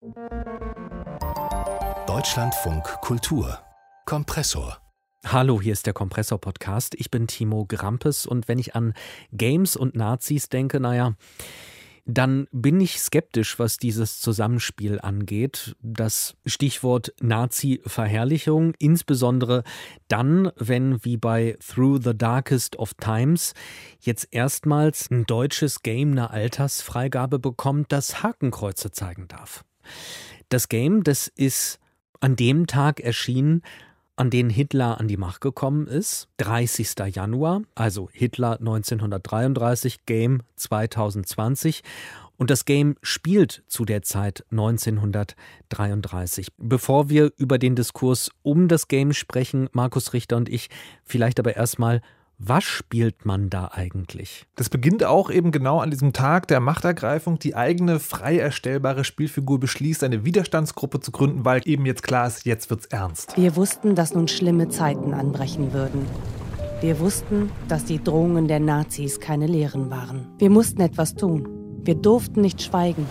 Deutschlandfunk Kultur Kompressor. Hallo, hier ist der Kompressor-Podcast. Ich bin Timo Grampes und wenn ich an Games und Nazis denke, dann bin ich skeptisch, was dieses Zusammenspiel angeht. Das Stichwort Nazi-Verherrlichung, insbesondere dann, wenn wie bei Through the Darkest of Times jetzt erstmals ein deutsches Game eine Altersfreigabe bekommt, das Hakenkreuze zeigen darf. Das Game, das ist an dem Tag erschienen, an den Hitler an die Macht gekommen ist, 30. Januar, also Hitler 1933, Game 2020. Und das Game spielt zu der Zeit 1933. Bevor wir über den Diskurs um das Game sprechen, Markus Richter und ich, vielleicht aber erstmal, was spielt man da eigentlich? Das beginnt auch eben genau an diesem Tag der Machtergreifung. Die eigene frei erstellbare Spielfigur beschließt, eine Widerstandsgruppe zu gründen, weil eben jetzt klar ist, jetzt wird's ernst. Wir wussten, dass nun schlimme Zeiten anbrechen würden. Wir wussten, dass die Drohungen der Nazis keine Lehren waren. Wir mussten etwas tun. Wir durften nicht schweigen.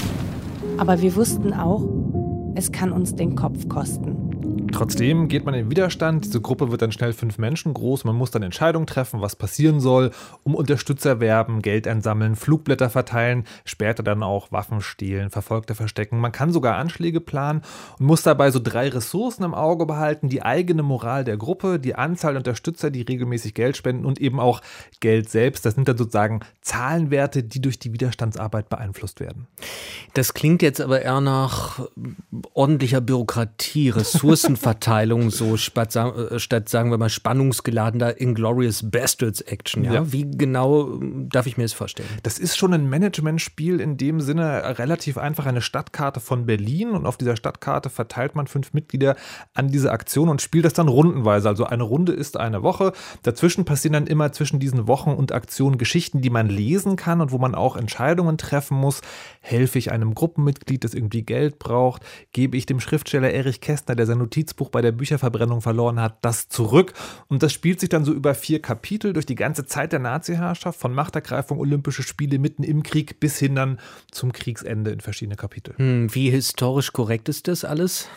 Aber wir wussten auch, es kann uns den Kopf kosten. Trotzdem geht man in den Widerstand. Diese Gruppe wird dann schnell 5 Menschen groß. Man muss dann Entscheidungen treffen, was passieren soll, um Unterstützer werben, Geld einsammeln, Flugblätter verteilen, später dann auch Waffen stehlen, Verfolgte verstecken. Man kann sogar Anschläge planen und muss dabei so 3 Ressourcen im Auge behalten: die eigene Moral der Gruppe, die Anzahl der Unterstützer, die regelmäßig Geld spenden und eben auch Geld selbst. Das sind dann sozusagen Zahlenwerte, die durch die Widerstandsarbeit beeinflusst werden. Das klingt jetzt aber eher nach ordentlicher Bürokratie, Ressourcenverteilung, so statt, sagen wir mal, spannungsgeladener Inglourious Basterds Action. Ja? Wie genau darf ich mir das vorstellen? Das ist schon ein Managementspiel, in dem Sinne relativ einfach eine Stadtkarte von Berlin, und auf dieser Stadtkarte verteilt man 5 Mitglieder an diese Aktion und spielt das dann rundenweise. Also eine Runde ist eine Woche. Dazwischen passieren dann immer zwischen diesen Wochen und Aktionen Geschichten, die man lesen kann und wo man auch Entscheidungen treffen muss. Helfe ich einem Gruppenmitglied, das irgendwie Geld braucht? Gebe ich dem Schriftsteller Erich Kästner, der sein Notizbuch bei der Bücherverbrennung verloren hat, das zurück? Und das spielt sich dann so über 4 Kapitel durch die ganze Zeit der Nazi-Herrschaft, von Machtergreifung, Olympische Spiele mitten im Krieg bis hin dann zum Kriegsende in verschiedene Kapitel. Wie historisch korrekt ist das alles?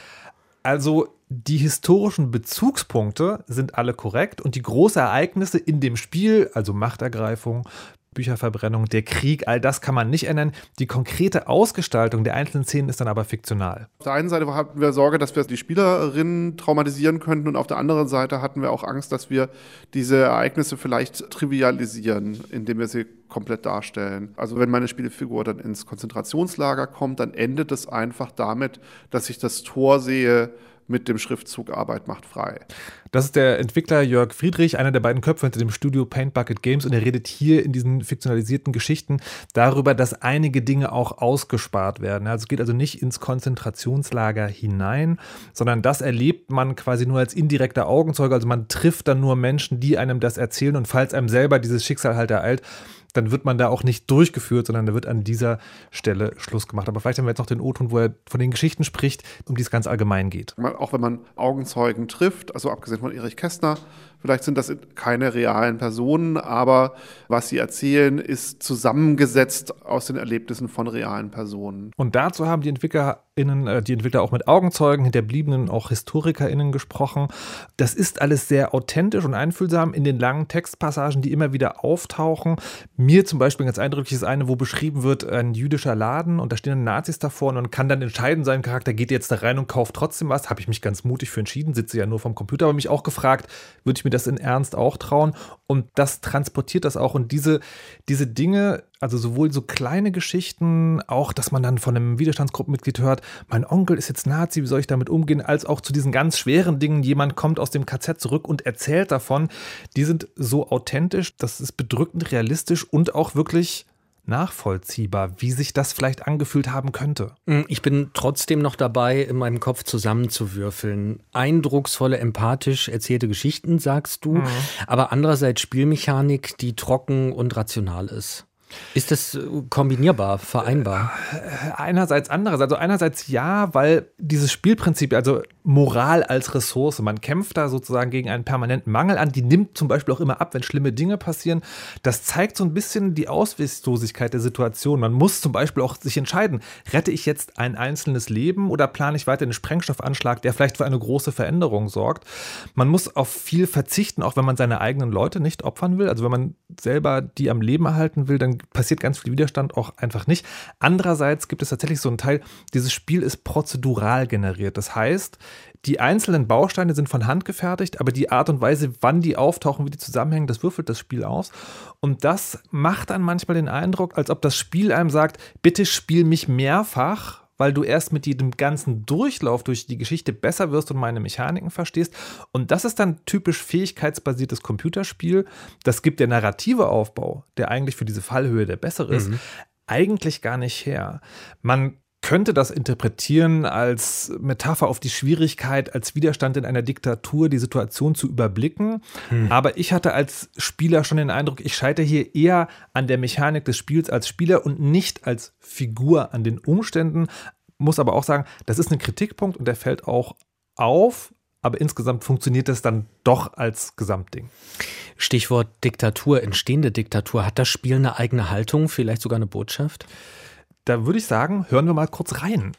Also die historischen Bezugspunkte sind alle korrekt und die großen Ereignisse in dem Spiel, also Machtergreifung, Bücherverbrennung, der Krieg, all das kann man nicht ändern. Die konkrete Ausgestaltung der einzelnen Szenen ist dann aber fiktional. Auf der einen Seite hatten wir Sorge, dass wir die Spielerinnen traumatisieren könnten, und auf der anderen Seite hatten wir auch Angst, dass wir diese Ereignisse vielleicht trivialisieren, indem wir sie komplett darstellen. Also wenn meine Spielfigur dann ins Konzentrationslager kommt, dann endet es einfach damit, dass ich das Tor sehe mit dem Schriftzug Arbeit macht frei. Das ist der Entwickler Jörg Friedrich, einer der beiden Köpfe hinter dem Studio Paint Bucket Games, und er redet hier in diesen fiktionalisierten Geschichten darüber, dass einige Dinge auch ausgespart werden. Also es geht also nicht ins Konzentrationslager hinein, sondern das erlebt man quasi nur als indirekter Augenzeuge. Also man trifft dann nur Menschen, die einem das erzählen, und falls einem selber dieses Schicksal halt ereilt, dann wird man da auch nicht durchgeführt, sondern da wird an dieser Stelle Schluss gemacht. Aber vielleicht haben wir jetzt noch den O-Ton, wo er von den Geschichten spricht, um die es ganz allgemein geht. Auch wenn man Augenzeugen trifft, also abgesehen von Erich Kästner, vielleicht sind das keine realen Personen, aber was sie erzählen, ist zusammengesetzt aus den Erlebnissen von realen Personen. Und dazu haben die Entwickler auch mit Augenzeugen, Hinterbliebenen, auch HistorikerInnen gesprochen. Das ist alles sehr authentisch und einfühlsam in den langen Textpassagen, die immer wieder auftauchen. Mir zum Beispiel ganz eindrücklich ist eine, wo beschrieben wird, ein jüdischer Laden, und da stehen Nazis davor, und man kann dann entscheiden, sein Charakter geht jetzt da rein und kauft trotzdem was. Habe ich mich ganz mutig für entschieden, sitze ja nur vom Computer, aber mich auch gefragt, würde ich mir das in Ernst auch trauen? Und das transportiert das auch. Und diese Dinge, also sowohl so kleine Geschichten, auch, dass man dann von einem Widerstandsgruppenmitglied hört, mein Onkel ist jetzt Nazi, wie soll ich damit umgehen, als auch zu diesen ganz schweren Dingen, jemand kommt aus dem KZ zurück und erzählt davon, die sind so authentisch, das ist bedrückend realistisch und auch wirklich nachvollziehbar, wie sich das vielleicht angefühlt haben könnte. Ich bin trotzdem noch dabei, in meinem Kopf zusammenzuwürfeln. Eindrucksvolle, empathisch erzählte Geschichten, sagst du, aber andererseits Spielmechanik, die trocken und rational ist. Ist das kombinierbar, vereinbar? Einerseits, andererseits. Also einerseits ja, weil dieses Spielprinzip, also Moral als Ressource, man kämpft da sozusagen gegen einen permanenten Mangel an, die nimmt zum Beispiel auch immer ab, wenn schlimme Dinge passieren. Das zeigt so ein bisschen die Ausweglosigkeit der Situation. Man muss zum Beispiel auch sich entscheiden, rette ich jetzt ein einzelnes Leben oder plane ich weiter einen Sprengstoffanschlag, der vielleicht für eine große Veränderung sorgt. Man muss auf viel verzichten, auch wenn man seine eigenen Leute nicht opfern will. Also wenn man selber die am Leben erhalten will, dann passiert ganz viel Widerstand auch einfach nicht. Andererseits gibt es tatsächlich so einen Teil, dieses Spiel ist prozedural generiert. Das heißt, die einzelnen Bausteine sind von Hand gefertigt, aber die Art und Weise, wann die auftauchen, wie die zusammenhängen, das würfelt das Spiel aus. Und das macht dann manchmal den Eindruck, als ob das Spiel einem sagt, bitte spiel mich mehrfach, weil du erst mit jedem ganzen Durchlauf durch die Geschichte besser wirst und meine Mechaniken verstehst. Und das ist dann typisch fähigkeitsbasiertes Computerspiel. Das gibt der narrative Aufbau, der eigentlich für diese Fallhöhe der bessere ist, eigentlich gar nicht her. Man könnte das interpretieren als Metapher auf die Schwierigkeit, als Widerstand in einer Diktatur die Situation zu überblicken. Aber ich hatte als Spieler schon den Eindruck, ich scheitere hier eher an der Mechanik des Spiels als Spieler und nicht als Figur an den Umständen. Muss aber auch sagen, das ist ein Kritikpunkt und der fällt auch auf. Aber insgesamt funktioniert das dann doch als Gesamtding. Stichwort Diktatur, entstehende Diktatur. Hat das Spiel eine eigene Haltung, vielleicht sogar eine Botschaft? Da würde ich sagen, hören wir mal kurz rein.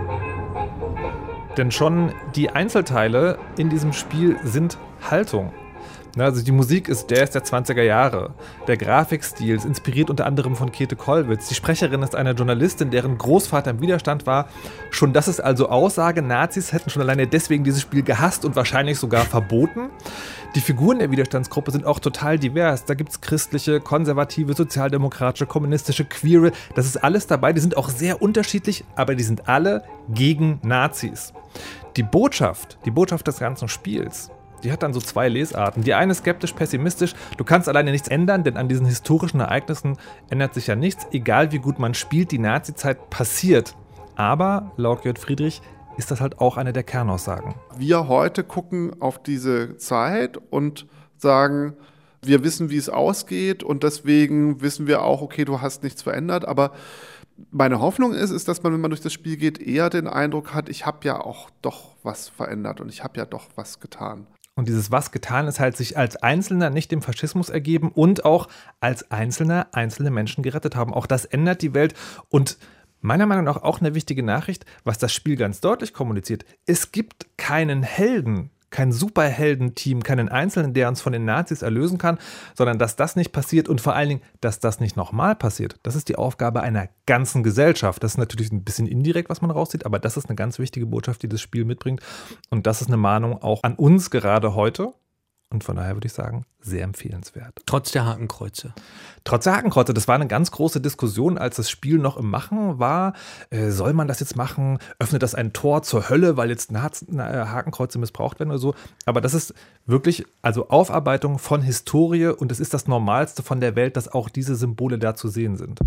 Denn schon die Einzelteile in diesem Spiel sind Haltung. Also die Musik ist der 20er Jahre. Der Grafikstil ist inspiriert unter anderem von Käthe Kollwitz. Die Sprecherin ist eine Journalistin, deren Großvater im Widerstand war. Schon das ist also Aussage. Nazis hätten schon alleine deswegen dieses Spiel gehasst und wahrscheinlich sogar verboten. Die Figuren der Widerstandsgruppe sind auch total divers. Da gibt es christliche, konservative, sozialdemokratische, kommunistische, queere. Das ist alles dabei. Die sind auch sehr unterschiedlich, aber die sind alle gegen Nazis. Die Botschaft des ganzen Spiels, die hat dann so zwei Lesarten. Die eine skeptisch-pessimistisch. Du kannst alleine nichts ändern, denn an diesen historischen Ereignissen ändert sich ja nichts. Egal wie gut man spielt, die Nazizeit passiert. Aber, laut Gerd Friedrich, ist das halt auch eine der Kernaussagen. Wir heute gucken auf diese Zeit und sagen, wir wissen, wie es ausgeht und deswegen wissen wir auch, okay, du hast nichts verändert, aber meine Hoffnung ist, dass man, wenn man durch das Spiel geht, eher den Eindruck hat, ich habe ja auch doch was verändert und ich habe ja doch was getan. Und dieses was getan ist halt sich als Einzelner nicht dem Faschismus ergeben und auch als Einzelne Menschen gerettet haben. Auch das ändert die Welt und meiner Meinung nach auch eine wichtige Nachricht, was das Spiel ganz deutlich kommuniziert. Es gibt keinen Helden, kein Superheldenteam, keinen Einzelnen, der uns von den Nazis erlösen kann, sondern dass das nicht passiert und vor allen Dingen, dass das nicht nochmal passiert. Das ist die Aufgabe einer ganzen Gesellschaft. Das ist natürlich ein bisschen indirekt, was man rauszieht, aber das ist eine ganz wichtige Botschaft, die das Spiel mitbringt. Und das ist eine Mahnung auch an uns gerade heute. Und von daher würde ich sagen, sehr empfehlenswert. Trotz der Hakenkreuze. Trotz der Hakenkreuze, das war eine ganz große Diskussion, als das Spiel noch im Machen war. Soll man das jetzt machen? Öffnet das ein Tor zur Hölle, weil jetzt Hakenkreuze missbraucht werden oder so? Aber das ist wirklich also Aufarbeitung von Historie und es ist das Normalste von der Welt, dass auch diese Symbole da zu sehen sind.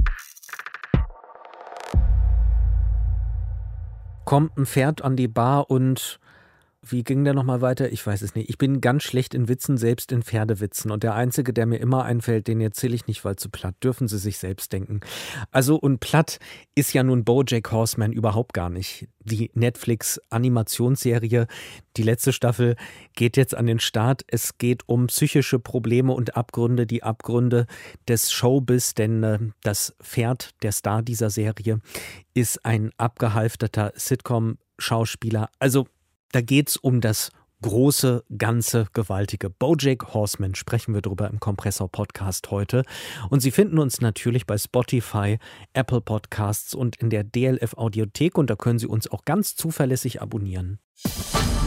Kommt ein Pferd an die Bar und wie ging der nochmal weiter? Ich weiß es nicht. Ich bin ganz schlecht in Witzen, selbst in Pferdewitzen. Und der Einzige, der mir immer einfällt, den erzähle ich nicht, weil zu platt. Dürfen Sie sich selbst denken. Also, und platt ist ja nun BoJack Horseman überhaupt gar nicht. Die Netflix-Animationsserie, die letzte Staffel, geht jetzt an den Start. Es geht um psychische Probleme und Abgründe, die Abgründe des Showbiz. Denn das Pferd, der Star dieser Serie, ist ein abgehalfterter Sitcom-Schauspieler. Also, da geht's um das große, ganze, gewaltige BoJack Horseman. Sprechen wir drüber im Kompressor-Podcast heute. Und Sie finden uns natürlich bei Spotify, Apple Podcasts und in der DLF Audiothek. Und da können Sie uns auch ganz zuverlässig abonnieren.